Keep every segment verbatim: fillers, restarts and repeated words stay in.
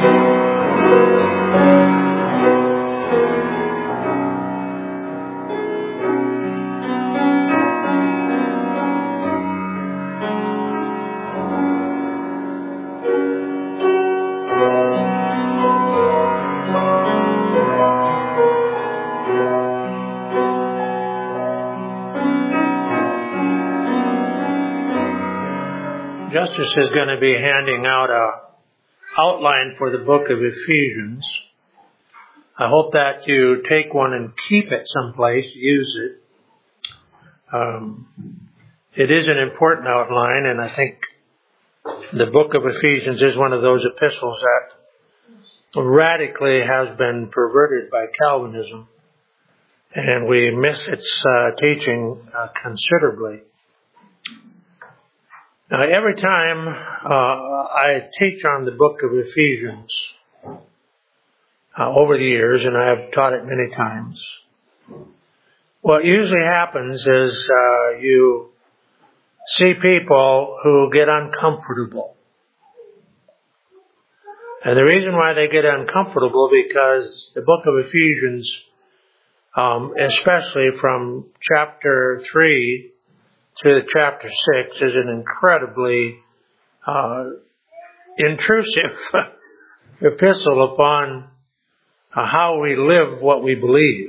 Justice is going to be handing out a outline for the book of Ephesians. I hope that you take one and keep it someplace, use it. Um, it is an important outline, and I think the book of Ephesians is one of those epistles that radically has been perverted by Calvinism, and we miss its uh, teaching uh, considerably. Now, every time uh, I teach on the book of Ephesians uh, over the years, and I have taught it many times, what usually happens is uh, you see people who get uncomfortable. And the reason why they get uncomfortable because the book of Ephesians, um, especially from chapter three to chapter six, is an incredibly uh, intrusive epistle upon uh, how we live what we believe.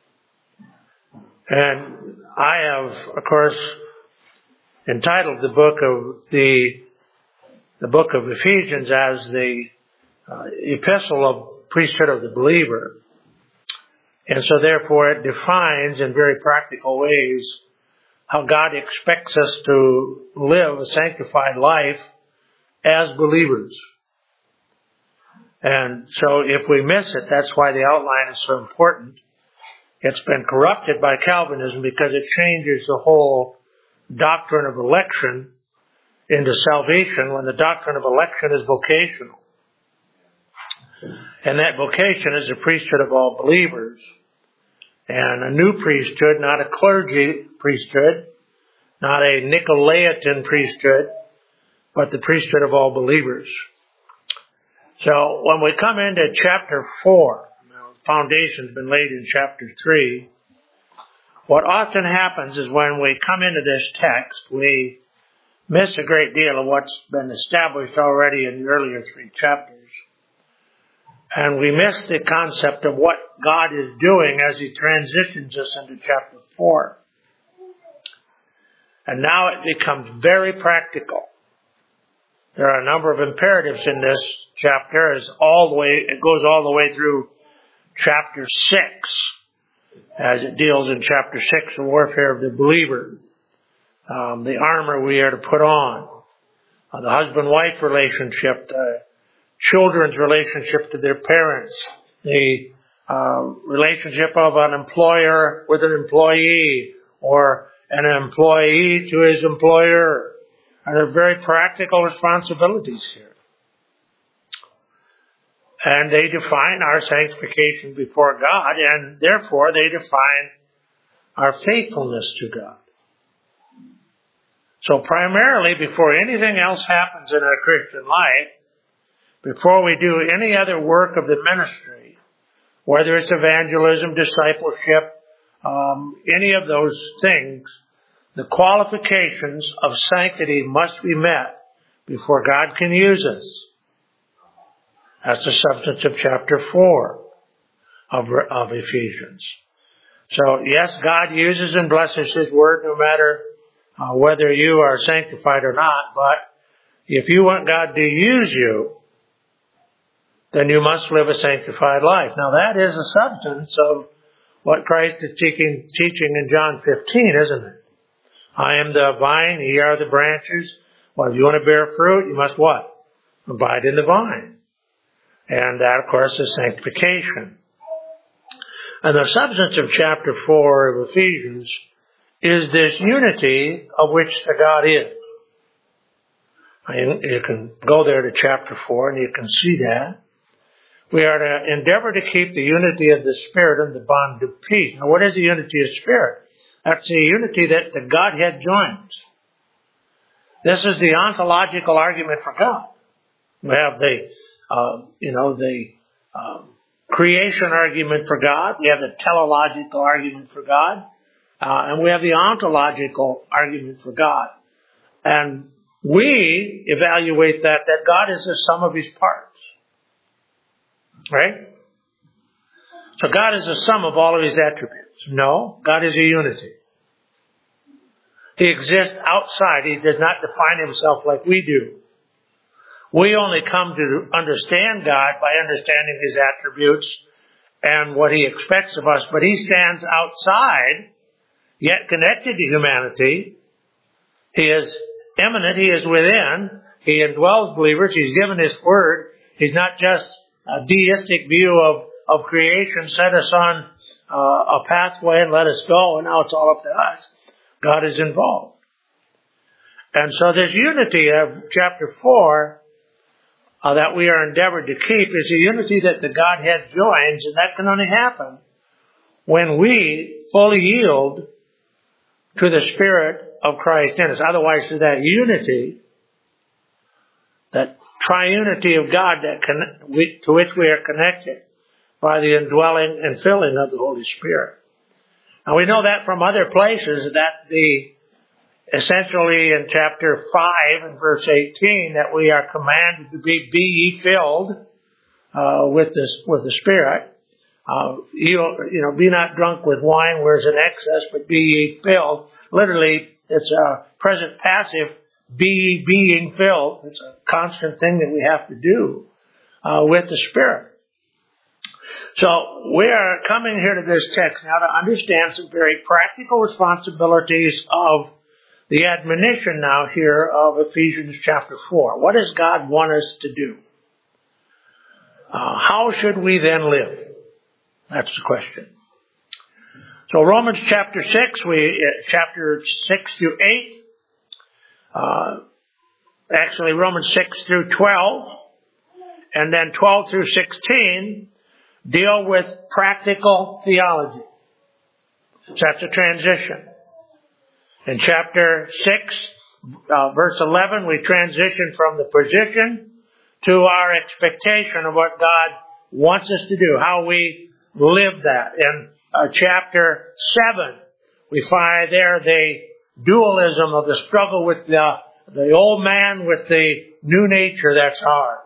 And I have, of course, entitled the book of the the book of Ephesians as the uh, epistle of priesthood of the believer. And so therefore it defines in very practical ways how God expects us to live a sanctified life as believers. And so if we miss it, that's why the outline is so important. It's been corrupted by Calvinism because it changes the whole doctrine of election into salvation when the doctrine of election is vocational. And that vocation is the priesthood of all believers. And a new priesthood, not a clergy priesthood, not a Nicolaitan priesthood, but the priesthood of all believers. So when we come into chapter four, now the foundation's been laid in chapter three, what often happens is when we come into this text, we miss a great deal of what's been established already in the earlier three chapters. And we miss the concept of what God is doing as He transitions us into chapter four. And now it becomes very practical. There are a number of imperatives in this chapter. As all the way, it goes all the way through chapter six, as it deals in chapter six, the warfare of the believer, um, the armor we are to put on, uh, the husband-wife relationship, the children's relationship to their parents, the uh, relationship of an employer with an employee, or an employee to his employer. And there are very practical responsibilities here. And they define our sanctification before God, and therefore they define our faithfulness to God. So primarily, before anything else happens in our Christian life, before we do any other work of the ministry, whether it's evangelism, discipleship, um, any of those things, the qualifications of sanctity must be met before God can use us. That's the substance of chapter four of, of Ephesians. So yes, God uses and blesses His Word no matter uh, whether you are sanctified or not, but if you want God to use you, then you must live a sanctified life. Now that is the substance of what Christ is teaching, teaching in John fifteen, isn't it? I am the vine, ye are the branches. Well, if you want to bear fruit, you must what? Abide in the vine. And that, of course, is sanctification. And the substance of chapter four of Ephesians is this unity of which the God is. You can go there to chapter four and you can see that. We are to endeavor to keep the unity of the Spirit in the bond of peace. Now, what is the unity of Spirit? That's the unity that the Godhead joins. This is the ontological argument for God. We have the uh, you know, the um, creation argument for God. We have the teleological argument for God. Uh, and we have the ontological argument for God. And we evaluate that, that God is the sum of his parts. Right? So God is the sum of all of his attributes. No, God is a unity. He exists outside. He does not define himself like we do. We only come to understand God by understanding his attributes and what he expects of us. But he stands outside, yet connected to humanity. He is immanent. He is within. He indwells believers. He's given his word. He's not just a deistic view of, of creation, set us on uh, a pathway and let us go, and now it's all up to us. God is involved. And so this unity of chapter four uh, that we are endeavored to keep is a unity that the Godhead joins, and that can only happen when we fully yield to the Spirit of Christ in us. Otherwise, to that unity, that triunity of God that con- we, to which we are connected by the indwelling and filling of the Holy Spirit. And we know that from other places, that the essentially in chapter five and verse eighteen, that we are commanded to be, be ye filled uh, with this with the Spirit. Uh, you, you know, be not drunk with wine where is an excess, but be ye filled. Literally, it's a present passive, be ye being filled. It's a constant thing that we have to do uh, with the Spirit. So we are coming here to this text now to understand some very practical responsibilities of the admonition now here of Ephesians chapter four. What does God want us to do? Uh, how should we then live? That's the question. So Romans chapter six, we uh, chapter six through eight, uh, actually Romans six through twelve, and then twelve through sixteen deal with practical theology. So that's a transition. In chapter six, uh, verse eleven, we transition from the position to our expectation of what God wants us to do, how we live that. In uh, chapter seven, we find there the dualism of the struggle with the, the old man with the new nature that's ours.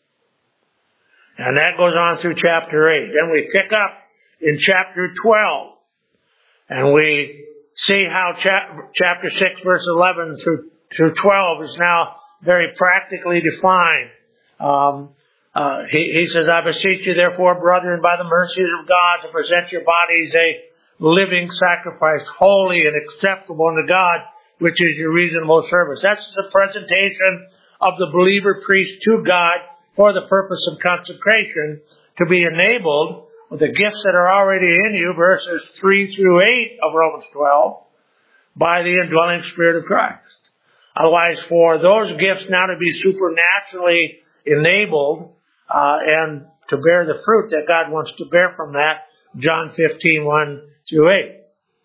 And that goes on through chapter eight. Then we pick up in chapter twelve, and we see how chap- chapter six, verse eleven through, through twelve is now very practically defined. Um, uh, he, he says, I beseech you, therefore, brethren, by the mercies of God, to present your bodies a living sacrifice, holy and acceptable unto God, which is your reasonable service. That's the presentation of the believer priest to God for the purpose of consecration, to be enabled with the gifts that are already in you, verses three through eight of Romans twelve, by the indwelling Spirit of Christ. Otherwise, for those gifts now to be supernaturally enabled uh, and to bear the fruit that God wants to bear from that, John fifteen, one through eight.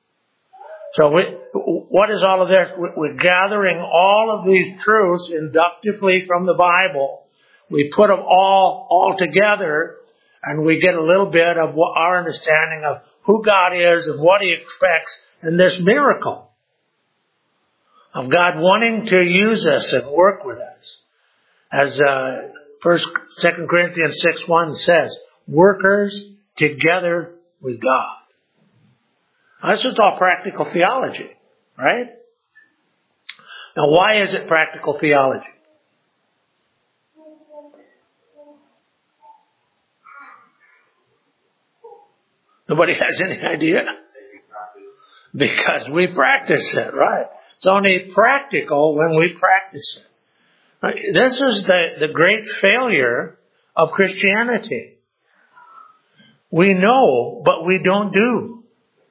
So we, what is all of this? We're gathering all of these truths inductively from the Bible. We put them all, all together, and we get a little bit of what our understanding of who God is and what He expects in this miracle of God wanting to use us and work with us. As uh, First, Second Corinthians six one says, workers together with God. Now, this is all practical theology, right? Now, why is it practical theology? Nobody has any idea? Because we practice it, right? It's only practical when we practice it. Right? This is the, the great failure of Christianity. We know, but we don't do.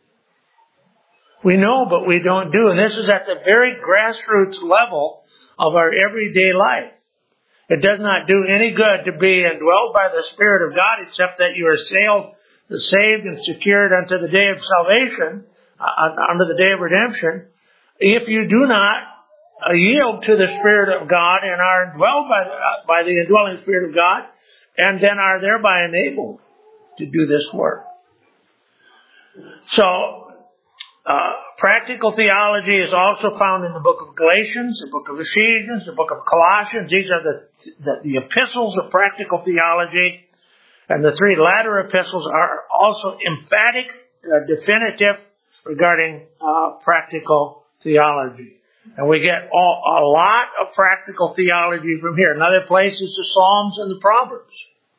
We know, but we don't do. And this is at the very grassroots level of our everyday life. It does not do any good to be indwelled by the Spirit of God, except that you are sailed saved and secured unto the day of salvation, uh, unto the day of redemption, if you do not uh, yield to the Spirit of God and are indwelled by the, uh, by the indwelling Spirit of God and then are thereby enabled to do this work. So, uh, practical theology is also found in the book of Galatians, the book of Ephesians, the book of Colossians. These are the, the, the epistles of practical theology. And the three latter epistles are also emphatic, uh, definitive regarding uh, practical theology. And we get all, a lot of practical theology from here. Another place is the Psalms and the Proverbs.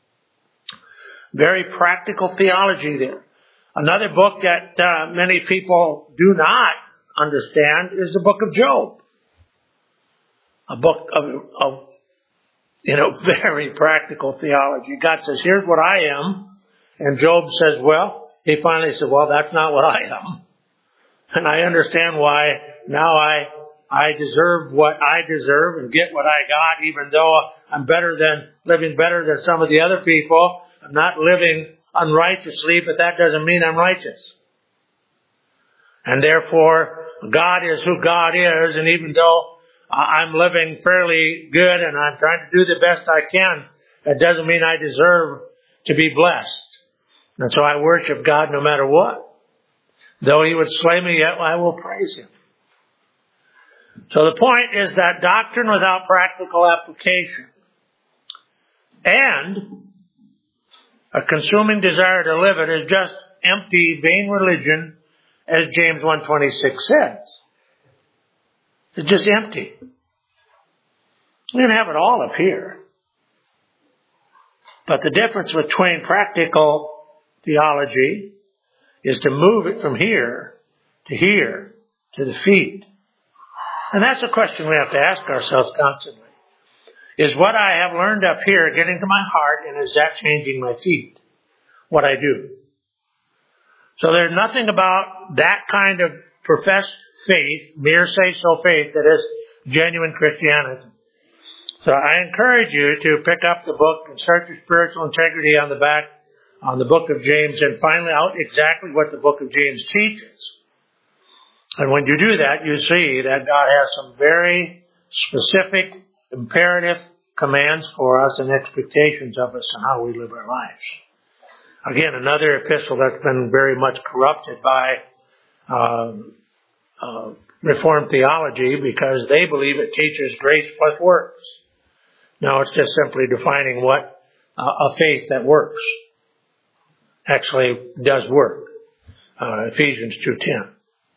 Very practical theology there. Another book that uh, many people do not understand is the book of Job. A book of, of you know, very practical theology. God says, here's what I am. And Job says, well, he finally said, well, that's not what I am. And I understand why now I I deserve what I deserve and get what I got, even though I'm better than, living better than some of the other people. I'm not living unrighteously, but that doesn't mean I'm righteous. And therefore, God is who God is, and even though I'm living fairly good and I'm trying to do the best I can, that doesn't mean I deserve to be blessed. And so I worship God no matter what. Though He would slay me, yet I will praise Him. So the point is that doctrine without practical application and a consuming desire to live it is just empty, vain religion, as James one twenty-six says. It's just empty. We can have it all up here. But the difference between practical theology is to move it from here to here to the feet. And that's a question we have to ask ourselves constantly. Is what I have learned up here getting to my heart, and is that changing my feet? What I do. So there's nothing about that kind of professed faith, mere say-so faith, that is genuine Christianity. So I encourage you to pick up the book and search your spiritual integrity on the back, on the book of James, and find out exactly what the book of James teaches. And when you do that, you see that God has some very specific, imperative commands for us and expectations of us and how we live our lives. Again, another epistle that's been very much corrupted by uh, uh, Reformed theology because they believe it teaches grace plus works. No, it's just simply defining what uh, a faith that works actually does work. Uh, Ephesians two ten.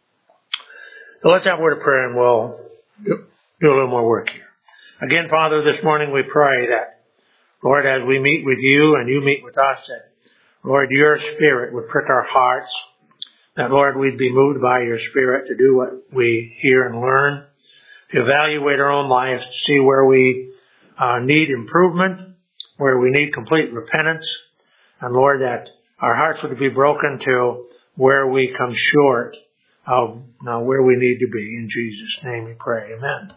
So let's have a word of prayer and we'll do, do a little more work here. Again, Father, this morning we pray that, Lord, as we meet with you and you meet with us, that, Lord, your Spirit would prick our hearts, that, Lord, we'd be moved by your Spirit to do what we hear and learn, to evaluate our own lives, to see where we uh, need improvement, where we need complete repentance, and, Lord, that our hearts would be broken to where we come short of now where we need to be. In Jesus' name we pray. Amen.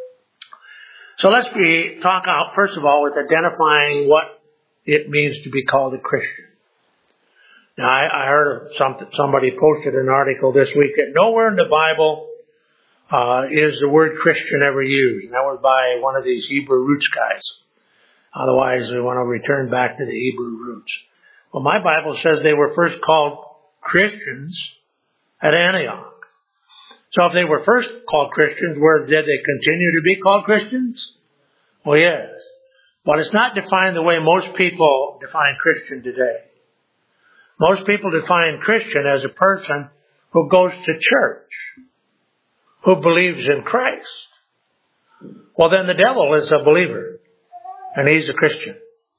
So let's be talk out, first of all, with identifying what it means to be called a Christian. Now, I, I heard of something, somebody posted an article this week that nowhere in the Bible uh, is the word Christian ever used. And that was by one of these Hebrew roots guys. Otherwise, we want to return back to the Hebrew roots. Well, my Bible says they were first called Christians at Antioch. So if they were first called Christians, where did they continue to be called Christians? Well, yes. But it's not defined the way most people define Christian today. Most people define Christian as a person who goes to church, who believes in Christ. Well, then the devil is a believer, and he's a Christian.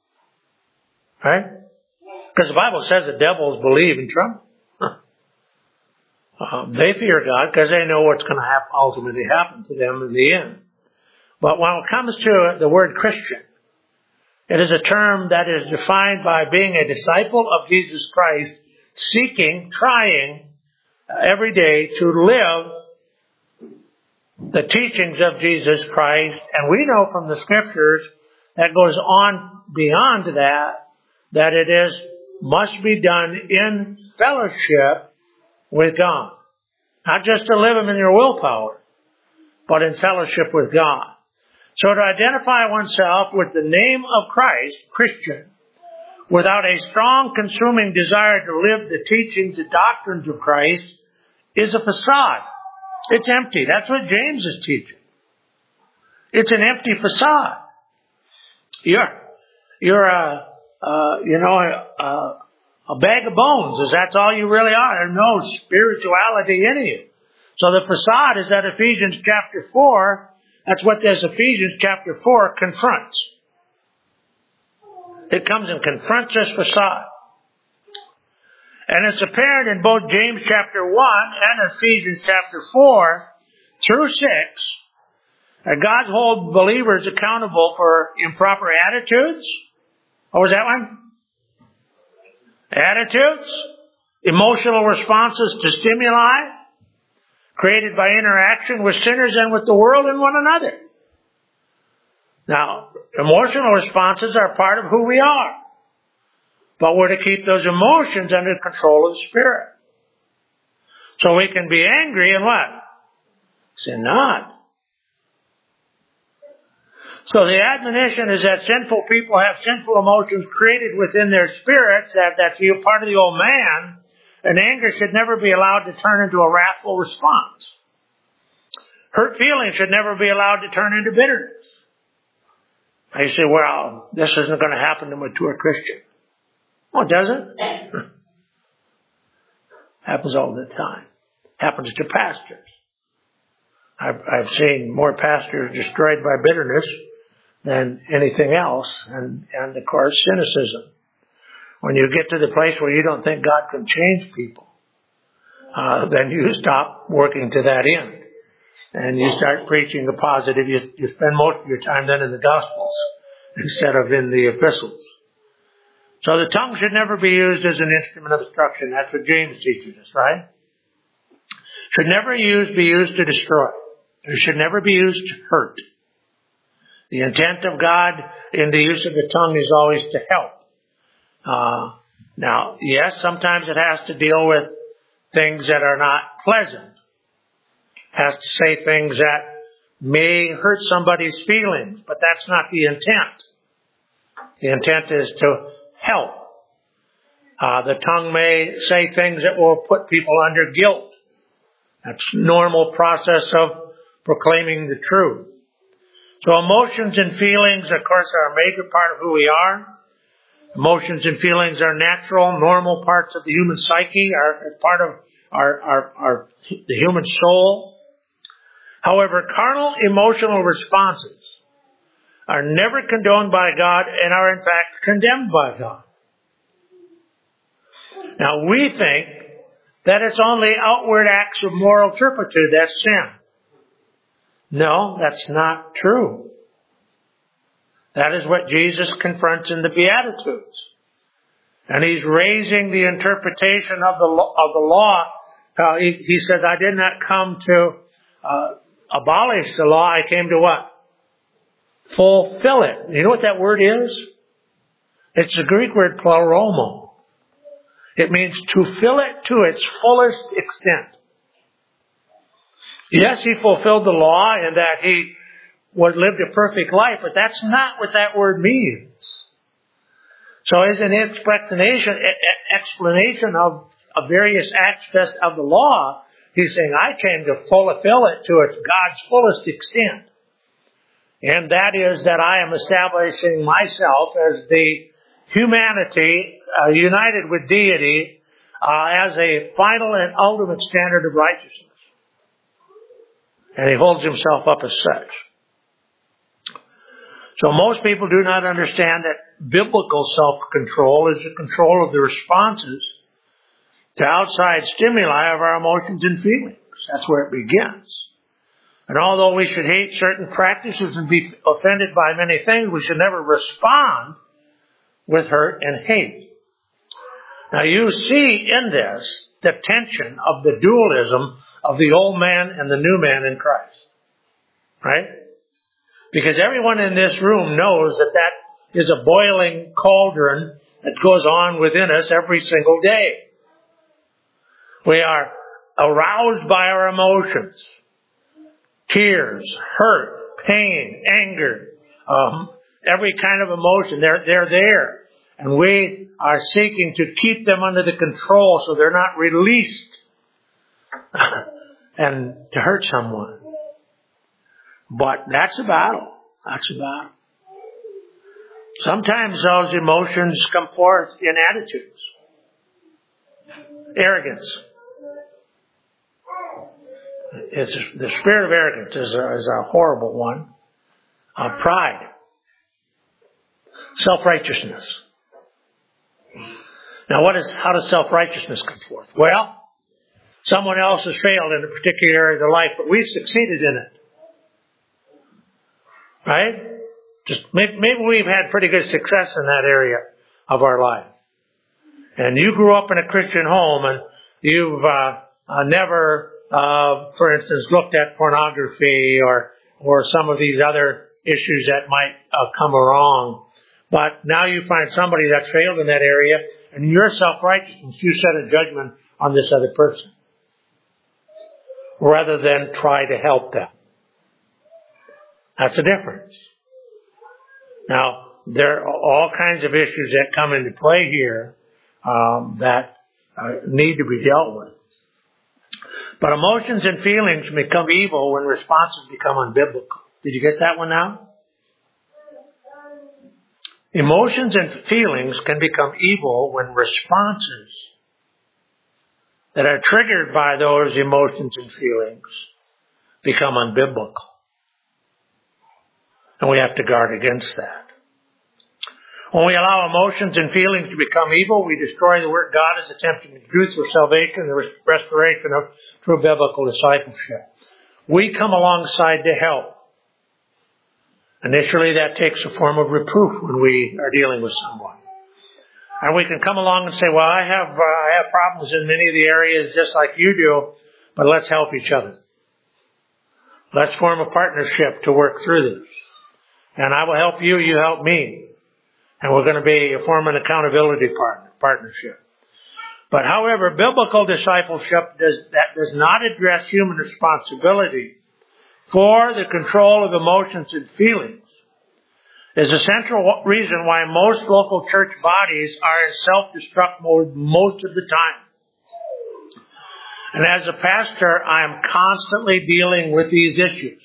Right? Because the Bible says the devils believe and tremble. Um, they fear God because they know what's going to happen, ultimately happen to them in the end. But when it comes to the word Christian, it is a term that is defined by being a disciple of Jesus Christ, seeking, trying every day to live the teachings of Jesus Christ. And we know from the Scriptures that goes on beyond that, that it is must be done in fellowship with God. Not just to live them in your willpower, but in fellowship with God. So to identify oneself with the name of Christ, Christian, without a strong, consuming desire to live the teachings, the doctrines of Christ, is a facade. It's empty. That's what James is teaching. It's an empty facade. You're, you're a, uh, you know, a, a, a bag of bones, is that's all you really are. There's no spirituality in you. So the facade is that Ephesians chapter four, that's what this Ephesians chapter four confronts. It comes and confronts this facade. And it's apparent in both James chapter one and Ephesians chapter four through six that God holds believers accountable for improper attitudes. What was that one? Attitudes, emotional responses to stimuli created by interaction with sinners and with the world and one another. Now, emotional responses are part of who we are. But we're to keep those emotions under control of the Spirit. So we can be angry and what? Sin not. So the admonition is that sinful people have sinful emotions created within their spirits, that that's part of the old man, and anger should never be allowed to turn into a wrathful response. Hurt feelings should never be allowed to turn into bitterness. Now you say, well, this isn't going to happen to a mature Christian. Well, it doesn't. Happens all the time. Happens to pastors. I've, I've seen more pastors destroyed by bitterness than anything else, and, and of course, cynicism. When you get to the place where you don't think God can change people, uh, then you stop working to that end. And you start preaching the positive. You, you spend most of your time then in the Gospels instead of in the epistles. So the tongue should never be used as an instrument of destruction. That's what James teaches us, right? Should never use, be used to destroy. It should never be used to hurt. The intent of God in the use of the tongue is always to help. Uh, now, yes, sometimes it has to deal with things that are not pleasant. Has to say things that may hurt somebody's feelings, but that's not the intent. The intent is to help. Uh, the tongue may say things that will put people under guilt. That's normal process of proclaiming the truth. So emotions and feelings, of course, are a major part of who we are. Emotions and feelings are natural, normal parts of the human psyche, are part of our, our, our the human soul. However, carnal emotional responses are never condoned by God and are in fact condemned by God. Now we think that it's only outward acts of moral turpitude that's sin. No, that's not true. That is what Jesus confronts in the Beatitudes. And he's raising the interpretation of the law. Of the law. Uh, he, he says, I did not come to uh, abolish the law. I came to what? Fulfill it. You know what that word is? It's the Greek word pleromo. It means to fill it to its fullest extent. Yes, he fulfilled the law in that he was lived a perfect life, but that's not what that word means. So as an explanation, explanation of, of various aspects of the law, he's saying, I came to fulfill it to its God's fullest extent. And that is that I am establishing myself as the humanity uh, united with deity uh, as a final and ultimate standard of righteousness. And he holds himself up as such. So most people do not understand that biblical self-control is the control of the responses to outside stimuli of our emotions and feelings. That's where it begins. And although we should hate certain practices and be offended by many things, we should never respond with hurt and hate. Now you see in this the tension of the dualism of the old man and the new man in Christ. Right? Because everyone in this room knows that that is a boiling cauldron that goes on within us every single day. We are aroused by our emotions. Tears, hurt, pain, anger, um, every kind of emotion. They're, they're there. And we are seeking to keep them under the control so they're not released and to hurt someone. But that's a battle. That's a battle. Sometimes those emotions come forth in attitudes. Arrogance. It's, the spirit of arrogance is a, is a horrible one. Uh, pride. Self-righteousness. Now what is, how does self-righteousness come forth? Well, someone else has failed in a particular area of their life, but we've succeeded in it. Right? Just maybe, maybe we've had pretty good success in that area of our life. And you grew up in a Christian home and you've uh, uh, never, uh, for instance, looked at pornography or or some of these other issues that might uh, come wrong. But now you find somebody that's failed in that area, and your self-righteousness, you set a judgment on this other person rather than try to help them. That's the difference. Now, there are all kinds of issues that come into play here um, that uh, need to be dealt with. But emotions and feelings become evil when responses become unbiblical. Did you get that one now? Emotions and feelings can become evil when responses that are triggered by those emotions and feelings become unbiblical. And we have to guard against that. When we allow emotions and feelings to become evil, we destroy the work God is attempting to do through salvation and the restoration of true biblical discipleship. We come alongside to help. Initially, that takes a form of reproof when we are dealing with someone. And we can come along and say, well, I have, uh, I have problems in many of the areas just like you do, but let's help each other. Let's form a partnership to work through this. And I will help you, you help me. And we're going to be form an accountability partner, partnership. But however, biblical discipleship does, that does not address human responsibility for the control of emotions and feelings is a central reason why most local church bodies are in self-destruct mode most of the time. And as a pastor, I am constantly dealing with these issues.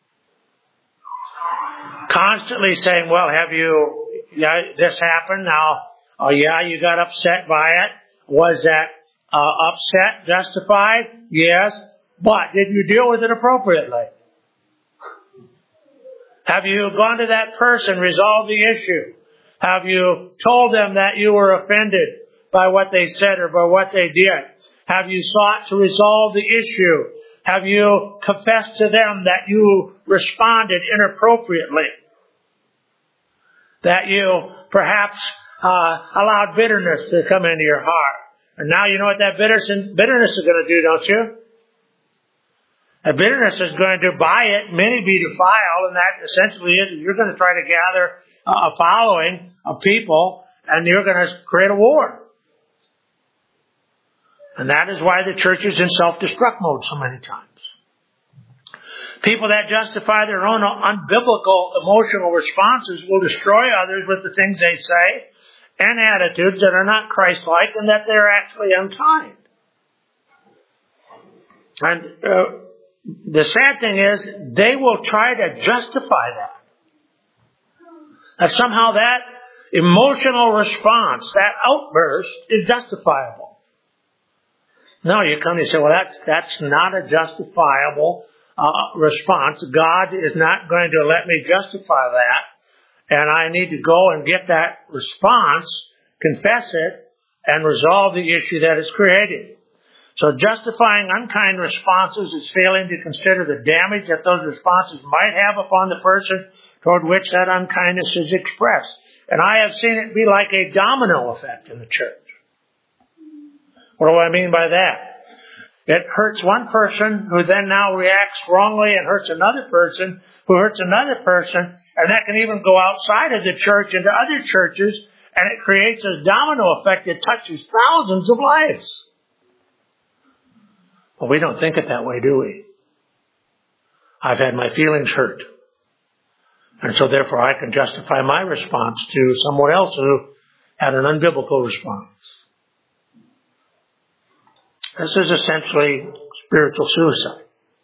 Constantly saying, well, have you, yeah, this happened now, oh yeah, you got upset by it. Was that uh, upset justified? Yes. But did you deal with it appropriately? Have you gone to that person, resolved the issue? Have you told them that you were offended by what they said or by what they did? Have you sought to resolve the issue? Have you confessed to them that you responded inappropriately? That you perhaps uh, allowed bitterness to come into your heart? And now you know what that bitterness is going to do, don't you? That bitterness is going to, by it, many be defiled, and that essentially is you're going to try to gather a following of people, and you're going to create a war. And that is why the church is in self-destruct mode so many times. People that justify their own unbiblical emotional responses will destroy others with the things they say and attitudes that are not Christ-like and that they're actually unkind. And uh, the sad thing is, they will try to justify that. That somehow that emotional response, that outburst, is justifiable. No, you come and say, well, that's, that's not a justifiable uh, response. God is not going to let me justify that. And I need to go and get that response, confess it, and resolve the issue that is created. So justifying unkind responses is failing to consider the damage that those responses might have upon the person toward which that unkindness is expressed. And I have seen it be like a domino effect in the church. What do I mean by that? It hurts one person who then now reacts wrongly and hurts another person who hurts another person, and that can even go outside of the church into other churches, and it creates a domino effect that touches thousands of lives. Well, we don't think it that way, do we? I've had my feelings hurt. And so therefore I can justify my response to someone else who at an unbiblical response. This is essentially spiritual suicide.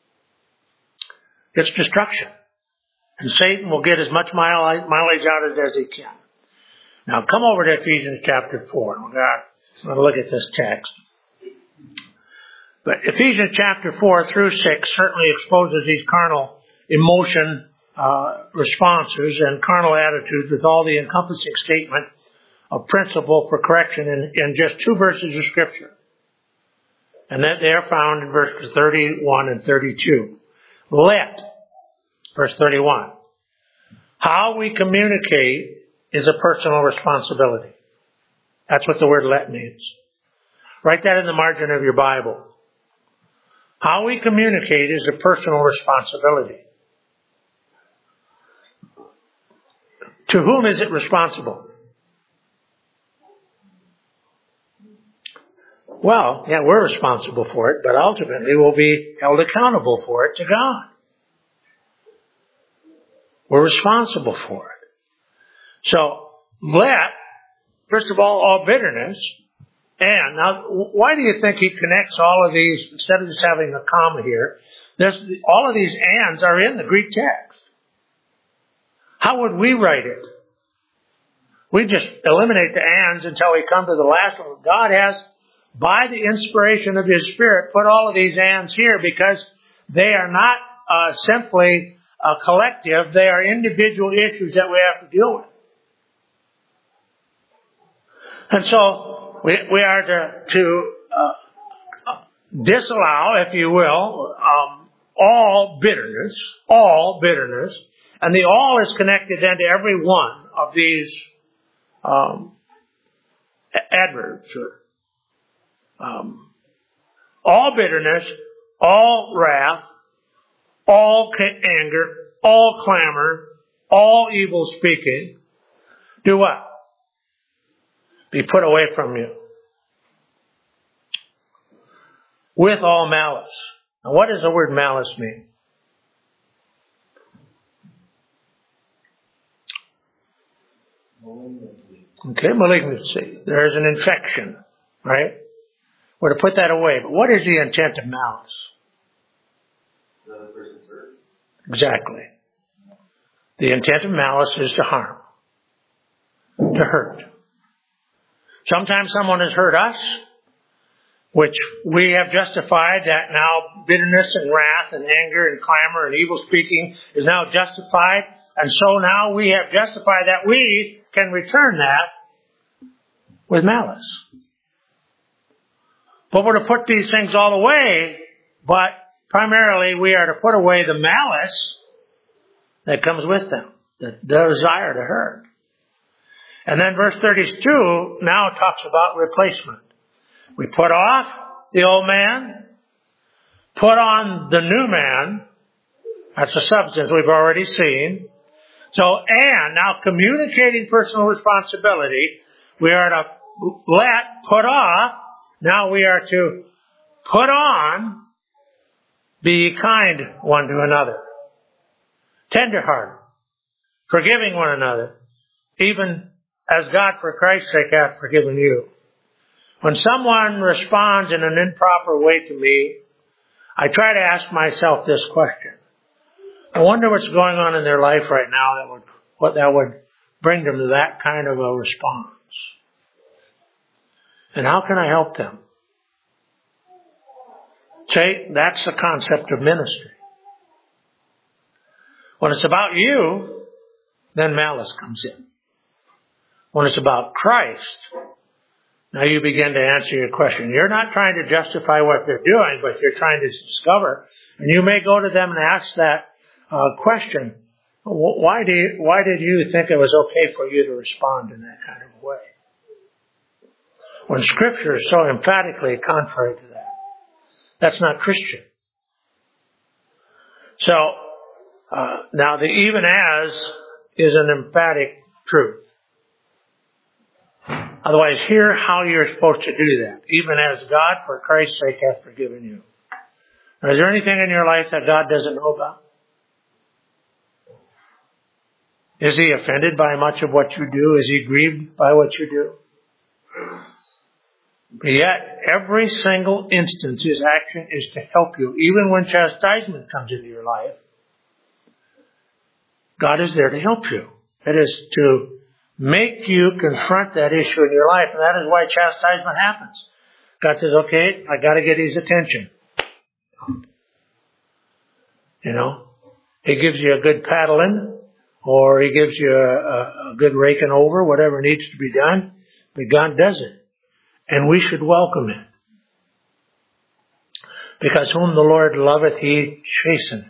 It's destruction. And Satan will get as much mileage out of it as he can. Now come over to Ephesians chapter four. We're going to look at this text. But Ephesians chapter four through six certainly exposes these carnal emotion uh, responses and carnal attitudes with all the encompassing statement of principle for correction in, in just two verses of Scripture. And that they are found in verses thirty-one and thirty-two. Let, verse thirty-one, how we communicate is a personal responsibility. That's what the word let means. Write that in the margin of your Bible. How we communicate is a personal responsibility. To whom is it responsible? Well, yeah, we're responsible for it, but ultimately we'll be held accountable for it to God. We're responsible for it. So, let, first of all, all bitterness, and, now, why do you think he connects all of these, instead of just having a comma here, there's, all of these ands are in the Greek text. How would we write it? We just eliminate the ands until we come to the last one. God has, by the inspiration of His Spirit, put all of these ands here because they are not uh, simply a collective. They are individual issues that we have to deal with. And so we, we are to, to uh, disallow, if you will, um, all bitterness, all bitterness, and the all is connected then to every one of these um, adverbs. Or, um, all bitterness, all wrath, all anger, all clamor, all evil speaking. Do what? Be put away from you. With all malice. Now, what does the word malice mean? Okay, malignancy. There's an infection, right? We're to put that away. But what is the intent of malice? The other person's hurt. Exactly. The intent of malice is to harm, to hurt. Sometimes someone has hurt us, which we have justified that now bitterness and wrath and anger and clamor and evil speaking is now justified. And so now we have justified that we can return that with malice. But we're to put these things all away, but primarily we are to put away the malice that comes with them, the desire to hurt. And then verse thirty-two now talks about replacement. We put off the old man, put on the new man. That's a substance we've already seen. So, and now communicating personal responsibility, we are to let, put off. Now we are to put on, be kind one to another, tenderhearted, forgiving one another, even as God for Christ's sake hath forgiven you. When someone responds in an improper way to me, I try to ask myself this question. I wonder what's going on in their life right now that would, what that would bring them to that kind of a response. And how can I help them? See, that's the concept of ministry. When it's about you, then malice comes in. When it's about Christ, now you begin to answer your question. You're not trying to justify what they're doing, but you're trying to discover. And you may go to them and ask that uh, question. Why do you, why did you think it was okay for you to respond in that kind of way? When Scripture is so emphatically contrary to that. That's not Christian. So, uh, now the even as is an emphatic truth. Otherwise, hear how you're supposed to do that. Even as God, for Christ's sake, hath forgiven you. Now, is there anything in your life that God doesn't know about? Is he offended by much of what you do? Is he grieved by what you do? But yet, every single instance, his action is to help you. Even when chastisement comes into your life, God is there to help you. It is to make you confront that issue in your life. And that is why chastisement happens. God says, okay, I got to get his attention. You know, he gives you a good paddling, or he gives you a, a good raking over, whatever needs to be done. But God does it. And we should welcome it. Because whom the Lord loveth, he chasteneth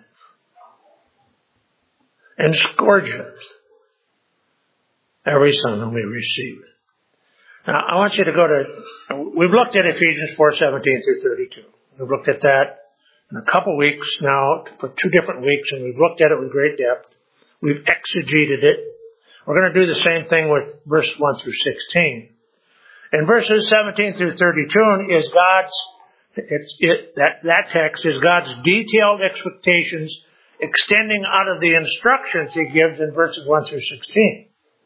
and scourgeth every son whom he receiveth. Now, I want you to go to, we've looked at Ephesians four seventeen through thirty-two. We've looked at that in a couple weeks now, for two different weeks, and we've looked at it with great depth. We've exegeted it. We're going to do the same thing with verse one through sixteen. In verses seventeen through thirty-two is God's, it's, it, that, that text is God's detailed expectations extending out of the instructions he gives in verses one through sixteen.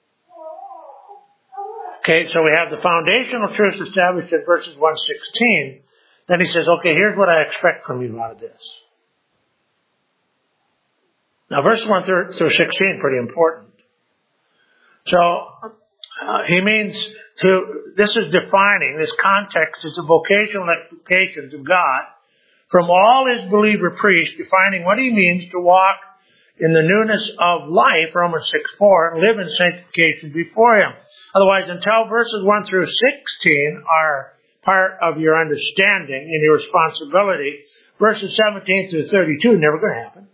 Okay, so we have the foundational truths established in verses one to sixteen. Then he says, okay, here's what I expect from you out of this. Now, verse one through sixteen, pretty important. So, uh, he means to, this is defining, this context is the vocational expectations of God from all his believer priests, defining what he means to walk in the newness of life, Romans six four, and live in sanctification before him. Otherwise, until verses one through sixteen are part of your understanding and your responsibility, verses seventeen through thirty-two are never going to happen.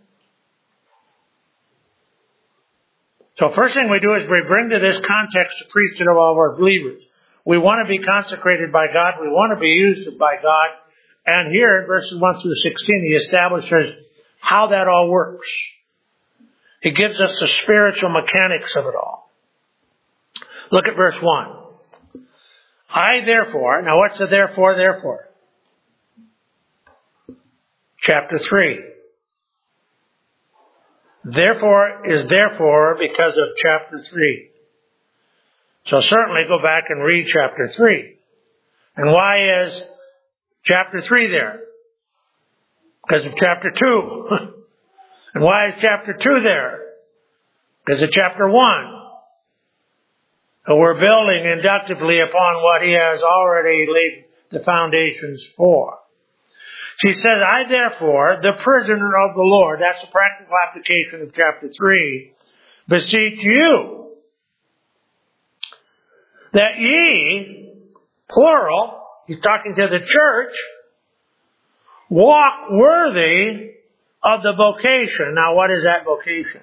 So first thing we do is we bring to this context the priesthood of all of our believers. We want to be consecrated by God. We want to be used by God. And here in verses one through sixteen, he establishes how that all works. He gives us the spiritual mechanics of it all. Look at verse one. I therefore, now what's the therefore, therefore? Chapter three. Therefore is therefore because of chapter three. So certainly go back and read chapter three. And why is chapter three there? Because of chapter two. And why is chapter two there? Because of chapter one. So we're building inductively upon what he has already laid the foundations for. She says, I therefore, the prisoner of the Lord, that's the practical application of chapter three, beseech you that ye, plural, he's talking to the church, walk worthy of the vocation. Now what is that vocation?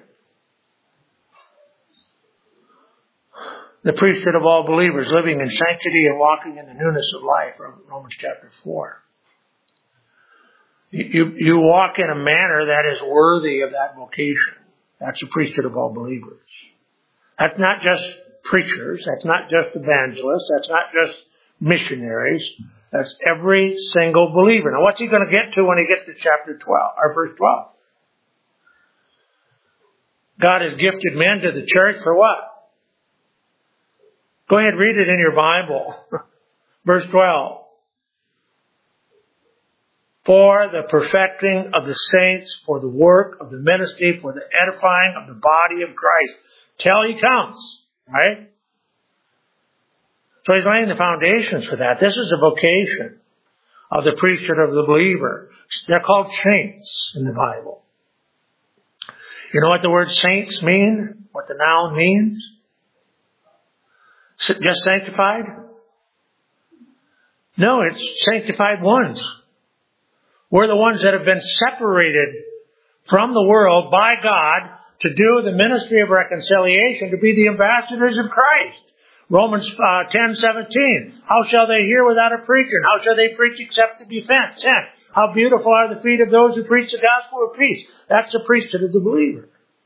The priesthood of all believers, living in sanctity and walking in the newness of life, Romans chapter four. You, you walk in a manner that is worthy of that vocation. That's the priesthood of all believers. That's not just preachers. That's not just evangelists. That's not just missionaries. That's every single believer. Now what's he going to get to when he gets to chapter twelve, or verse twelve? God has gifted men to the church for what? Go ahead, read it in your Bible. Verse twelve. For the perfecting of the saints, for the work of the ministry, for the edifying of the body of Christ, till he comes. Right? So he's laying the foundations for that. This is a vocation of the priesthood of the believer. They're called saints in the Bible. You know what the word saints mean? What the noun means? Just sanctified? No, it's sanctified ones. We're the ones that have been separated from the world by God to do the ministry of reconciliation, to be the ambassadors of Christ. Romans uh, ten seventeen. How shall they hear without a preacher? And how shall they preach except to be sent? How beautiful are the feet of those who preach the gospel of peace. That's the priesthood of the believer.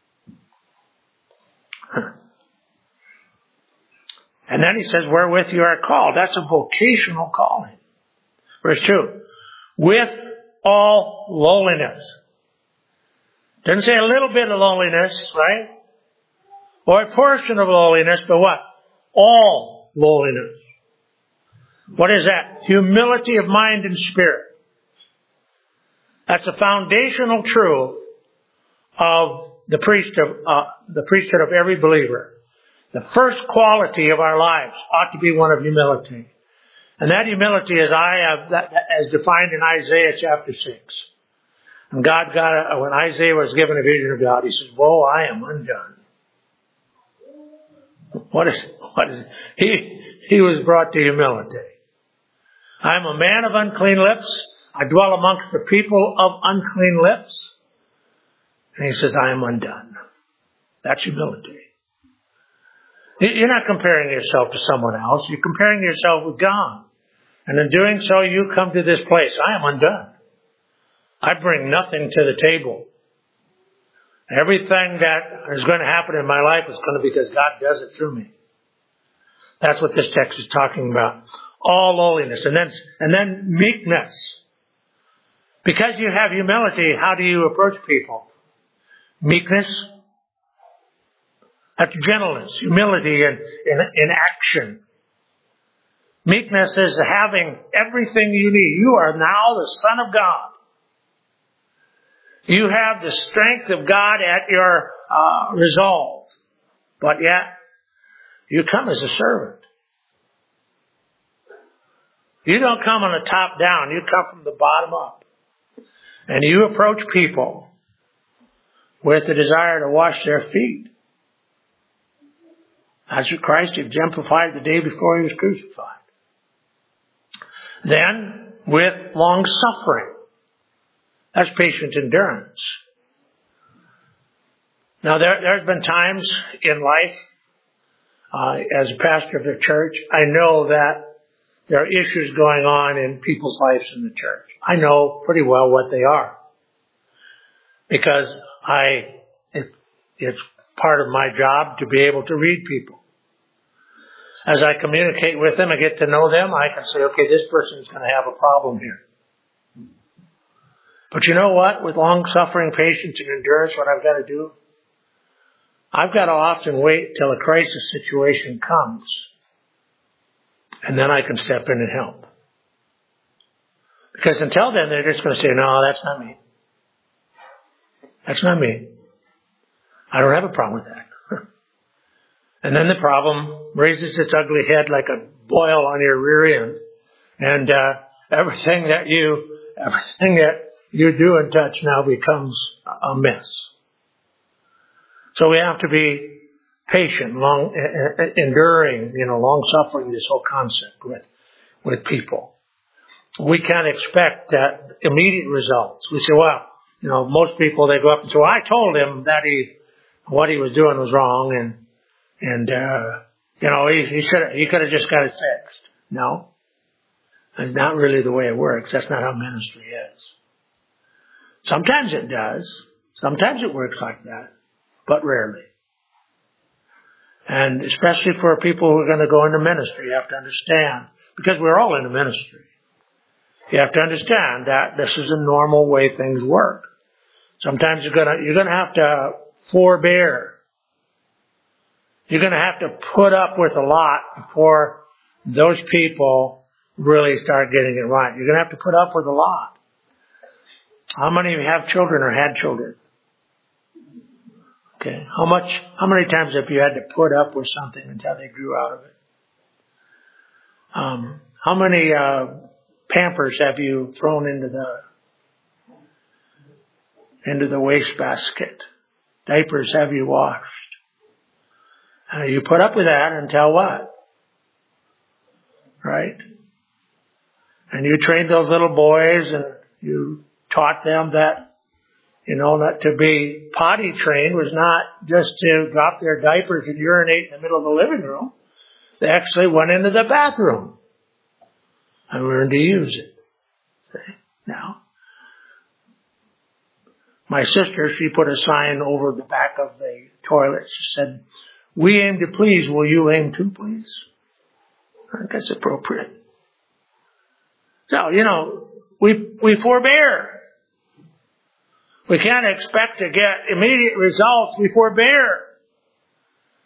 And then he says, wherewith you are called. That's a vocational calling. Verse two. With all lowliness. Doesn't say a little bit of lowliness, right? or a portion of lowliness, but what? All lowliness. What is that? Humility of mind and spirit. That's a foundational truth of the priesthood, uh, the priesthood of every believer. The first quality of our lives ought to be one of humility. And that humility is I have, that, as defined in Isaiah chapter six. And God got, a, when Isaiah was given a vision of God, he says, "Woe, I am undone." What is, what is, he, he was brought to humility. I am a man of unclean lips. I dwell amongst the people of unclean lips. And he says, I am undone. That's humility. You're not comparing yourself to someone else. You're comparing yourself with God. And in doing so, you come to this place. I am undone. I bring nothing to the table. Everything that is going to happen in my life is going to be because God does it through me. That's what this text is talking about. All lowliness. And then, and then meekness. Because you have humility, how do you approach people? Meekness. That's gentleness, humility in, in, in action. Meekness is having everything you need. You are now the Son of God. You have the strength of God at your uh, resolve. But yet, you come as a servant. You don't come on the top down. You come from the bottom up. And you approach people with the desire to wash their feet. That's what Christ exemplified the day before he was crucified. Then, with long suffering. That's patient endurance. Now, there, there's been times in life, uh, as a pastor of the church, I know that there are issues going on in people's lives in the church. I know pretty well what they are. Because I, it, it's part of my job to be able to read people. As I communicate with them and get to know them, I can say, okay, this person is going to have a problem here. But you know what? With long suffering, patience, and endurance, what I've got to do? I've got to often wait till a crisis situation comes. And then I can step in and help. Because until then, they're just going to say, no, that's not me. That's not me. I don't have a problem with that. And then the problem raises its ugly head like a boil on your rear end. And uh, everything that you, everything that you do and touch now becomes a mess. So we have to be patient, long, uh, enduring, you know, long suffering, this whole concept with, with people. We can't expect that immediate results. We say, well, you know, most people, they go up and say, well, I told him that he, what he was doing was wrong, and, and, uh, you know, he, he should, he could have just got it fixed. No. That's not really the way it works. That's not how ministry is. Sometimes it does. Sometimes it works like that, but rarely. And especially for people who are going to go into ministry, you have to understand, because we're all in a ministry. You have to understand that this is a normal way things work. Sometimes you're gonna, you're gonna have to forbear. You're gonna have to put up with a lot before those people really start getting it right. You're gonna have to put up with a lot. How many of you have children or had children? Okay. How much, how many times have you had to put up with something until they grew out of it? Um, how many, uh, Pampers have you thrown into the, into the wastebasket? Diapers have you washed? Uh, you put up with that until what? Right? And you trained those little boys and you taught them that, you know, that to be potty trained was not just to drop their diapers and urinate in the middle of the living room. They actually went into the bathroom and learned to use it. See? Now, my sister, she put a sign over the back of the toilet. She said, "We aim to please. Will you aim to please?" I think that's appropriate. So, you know, we, we forbear. We can't expect to get immediate results. We forbear.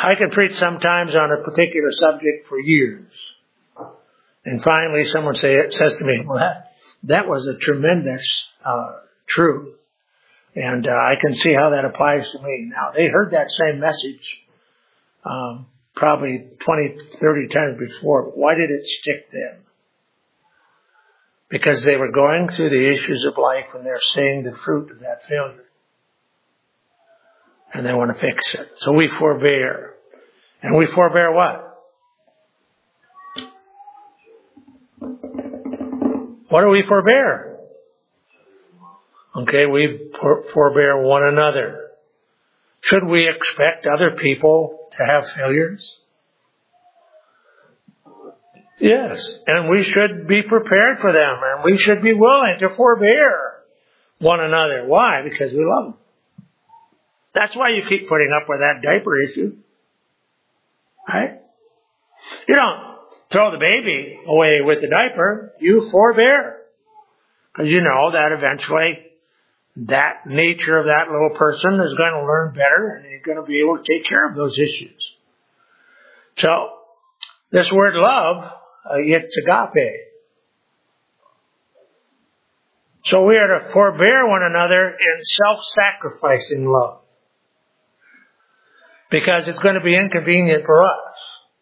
I can preach sometimes on a particular subject for years. And finally someone say, says to me, well, that, that was a tremendous uh, truth. And uh, I can see how that applies to me. Now, they heard that same message um, probably twenty, thirty times before. But why did it stick then? Because they were going through the issues of life and they're seeing the fruit of that failure. And they want to fix it. So we forbear. And we forbear what? What do we forbear? Okay, we for, forbear one another. Should we expect other people to have failures? Yes, and we should be prepared for them, and we should be willing to forbear one another. Why? Because we love them. That's why you keep putting up with that diaper issue. Right? You don't throw the baby away with the diaper. You forbear. Because you know that eventually that nature of that little person is going to learn better and you're going to be able to take care of those issues. So, this word love, uh, it's agape. So we are to forbear one another in self-sacrificing love. Because it's going to be inconvenient for us.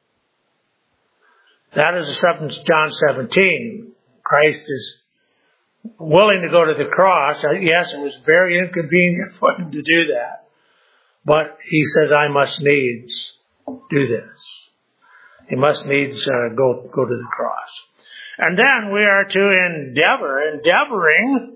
That is the substance of John seventeen. Christ is willing to go to the cross. Yes, it was very inconvenient for him to do that. But he says, I must needs do this. He must needs uh, go, go to the cross. And then we are to endeavor, endeavoring,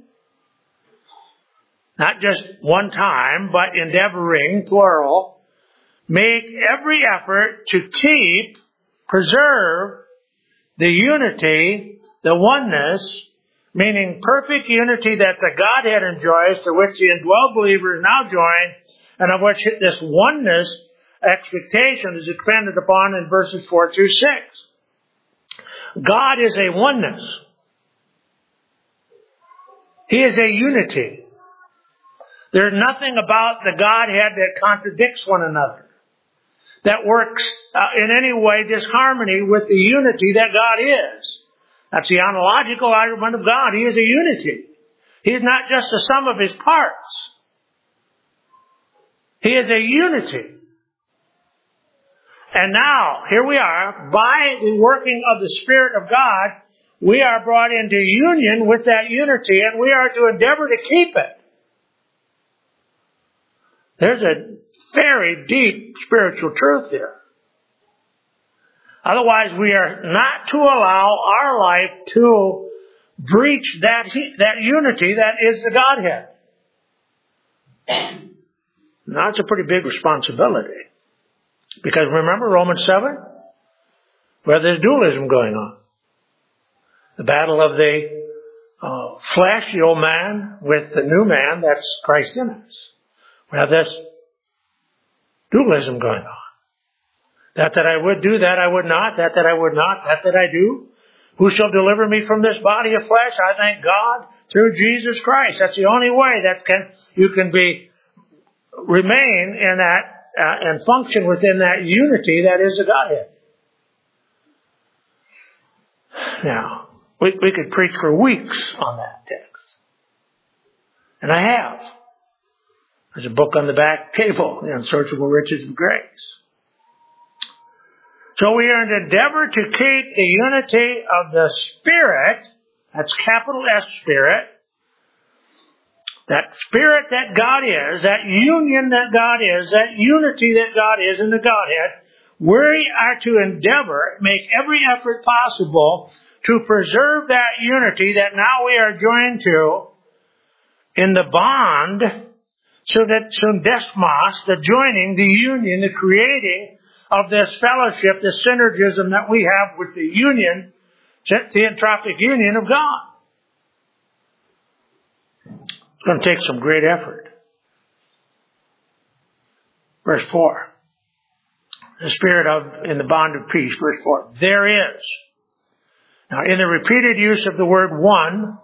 not just one time, but endeavoring, plural, make every effort to keep, preserve the unity, the oneness, meaning perfect unity that the Godhead enjoys, to which the indwelled believer is now joined, and of which this oneness expectation is expanded upon in verses four through six. God is a oneness. He is a unity. There's nothing about the Godhead that contradicts one another, that works uh, in any way disharmony with the unity that God is. That's the ontological argument of God. He is a unity. He is not just the sum of his parts. He is a unity. And now, here we are, by the working of the Spirit of God, we are brought into union with that unity, and we are to endeavor to keep it. There's a very deep spiritual truth here. Otherwise, we are not to allow our life to breach that that unity that is the Godhead. Now, it's a pretty big responsibility. Because remember Romans seven? Where there's dualism going on. The battle of the uh, flesh, the old man, with the new man, that's Christ in us. We have this dualism going on. That that I would do, that I would not, that that I would not, that that I do. Who shall deliver me from this body of flesh? I thank God through Jesus Christ. That's the only way that can you can be remain in that uh, and function within that unity that is the Godhead. Now, we, we could preach for weeks on that text. And I have. There's a book on the back table, The Unsearchable Riches of Grace. So we are to endeavor to keep the unity of the Spirit, that's capital S Spirit, that Spirit that God is, that union that God is, that unity that God is in the Godhead. We are to endeavor, make every effort possible to preserve that unity that now we are joined to in the bond, so that syndesmos, the joining, the union, the creating of this fellowship, the synergism that we have with the union, theanthropic union of God. It's going to take some great effort. Verse four. The spirit of, in the bond of peace. Verse four. There is. Now, in the repeated use of the word one,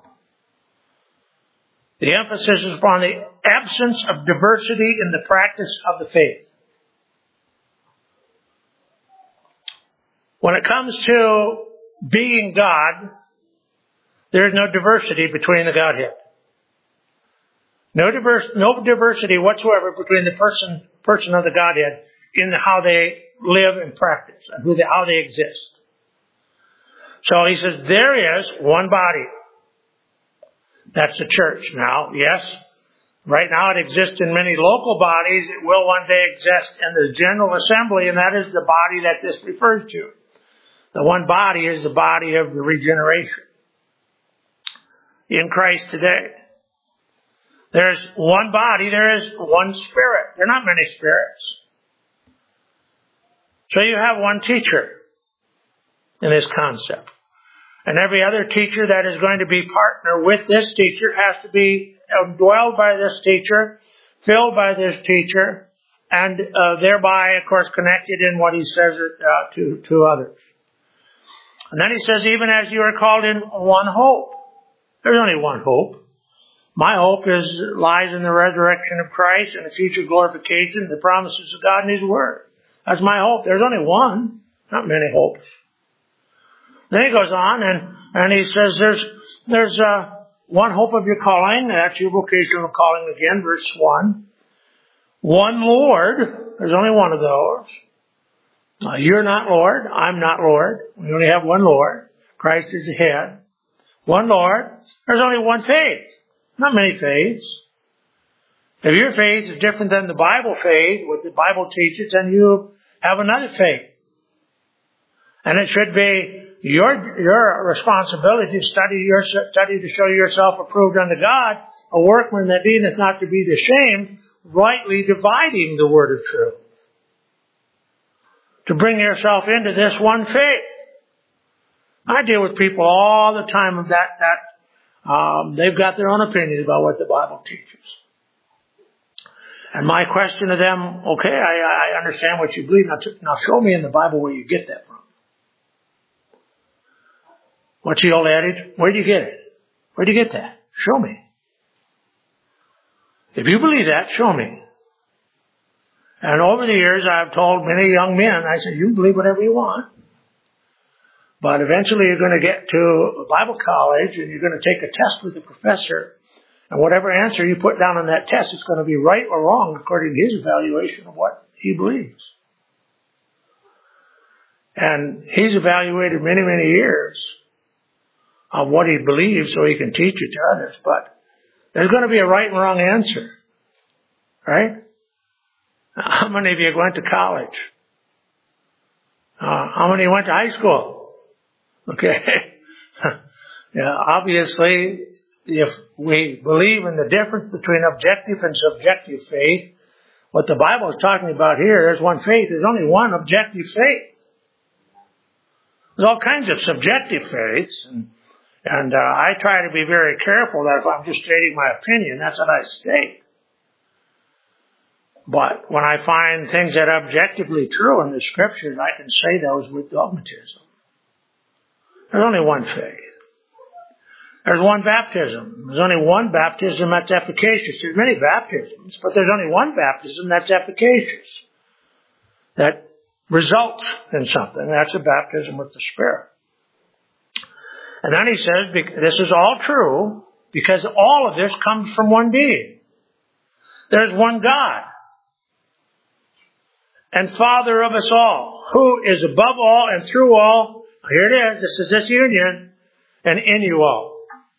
the emphasis is upon the absence of diversity in the practice of the faith. When it comes to being God, there is no diversity between the Godhead. No diverse, no diversity whatsoever between the person, person of the Godhead in how they live and practice and who they, how they exist. So he says there is one body. That's the church. Now, yes, right now it exists in many local bodies. It will one day exist in the General Assembly, and that is the body that this refers to. The one body is the body of the regeneration in Christ today. There's one body, there is one Spirit. There are not many spirits. So you have one teacher in this concept. And every other teacher that is going to be partner with this teacher has to be dwelled by this teacher, filled by this teacher, and uh, thereby, of course, connected in what he says uh, to, to others. And then he says, even as you are called in one hope. There's only one hope. My hope is lies in the resurrection of Christ and the future glorification, the promises of God and His Word. That's my hope. There's only one, not many hopes. Then he goes on and, and he says there's, there's uh, one hope of your calling. That's your vocational calling again, verse one. One Lord. There's only one of those. Uh, you're not Lord. I'm not Lord. We only have one Lord. Christ is the head. One Lord. There's only one faith. Not many faiths. If your faith is different than the Bible faith, what the Bible teaches, then you have another faith. And it should be your your responsibility to study your study to show yourself approved unto God, a workman that needeth not to be ashamed, rightly dividing the word of truth. To bring yourself into this one faith. I deal with people all the time of that that um, they've got their own opinions about what the Bible teaches. And my question to them, okay, I, I understand what you believe. Now, t- now show me in the Bible where you get that from. What's the old adage? Where do you get it? Where do you get that? Show me. If you believe that, show me. And over the years, I've told many young men, I said, you can believe whatever you want. But eventually you're going to get to Bible college and you're going to take a test with the professor. And whatever answer you put down on that test is going to be right or wrong according to his evaluation of what he believes. And he's evaluated many, many years of what he believes so he can teach it to others. But there's going to be a right and wrong answer. Right? How many of you went to college? Uh, how many went to high school? Okay. Yeah, obviously, if we believe in the difference between objective and subjective faith, what the Bible is talking about here, there's one faith. There's only one objective faith. There's all kinds of subjective faiths, and, and uh, I try to be very careful that if I'm just stating my opinion, that's what I state. But when I find things that are objectively true in the Scriptures, I can say those with dogmatism. There's only one faith. There's one baptism. There's only one baptism that's efficacious. There's many baptisms, but there's only one baptism that's efficacious. That results in something. That's a baptism with the Spirit. And then he says, this is all true because all of this comes from one being. There's one God and Father of us all, who is above all and through all. Here it is. This is this union and in you all.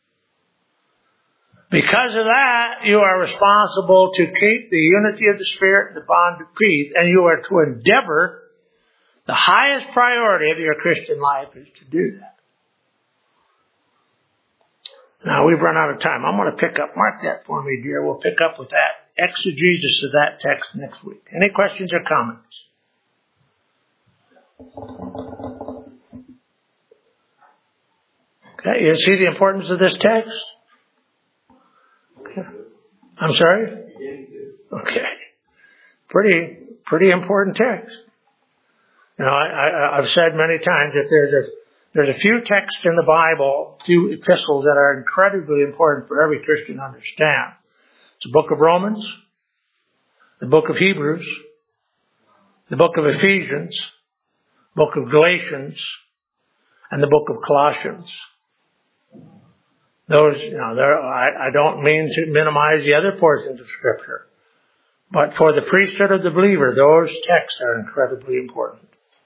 Because of that, you are responsible to keep the unity of the Spirit, the bond of peace, and you are to endeavor. The highest priority of your Christian life is to do that. Now, we've run out of time. I'm going to pick up, mark that for me, dear. We'll pick up with that exegesis of that text next week. Any questions or comments? Okay, you see the importance of this text? Okay. I'm sorry? Okay. Pretty, pretty important text. You know, I, I, I've said many times that there's a, there's a few texts in the Bible, few epistles that are incredibly important for every Christian to understand. It's the book of Romans, the book of Hebrews, the book of Ephesians, book of Galatians, and the book of Colossians. Those, you know, there, I, I don't mean to minimize the other portions of Scripture, but for the priesthood of the believer, those texts are incredibly important.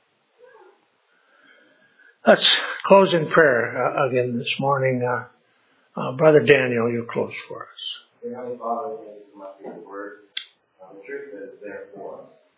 Let's close in prayer uh, again this morning. Uh, uh, Brother Daniel, you close for us. Dear Heavenly Father, thank you so much for your word. Uh, the truth is there for us.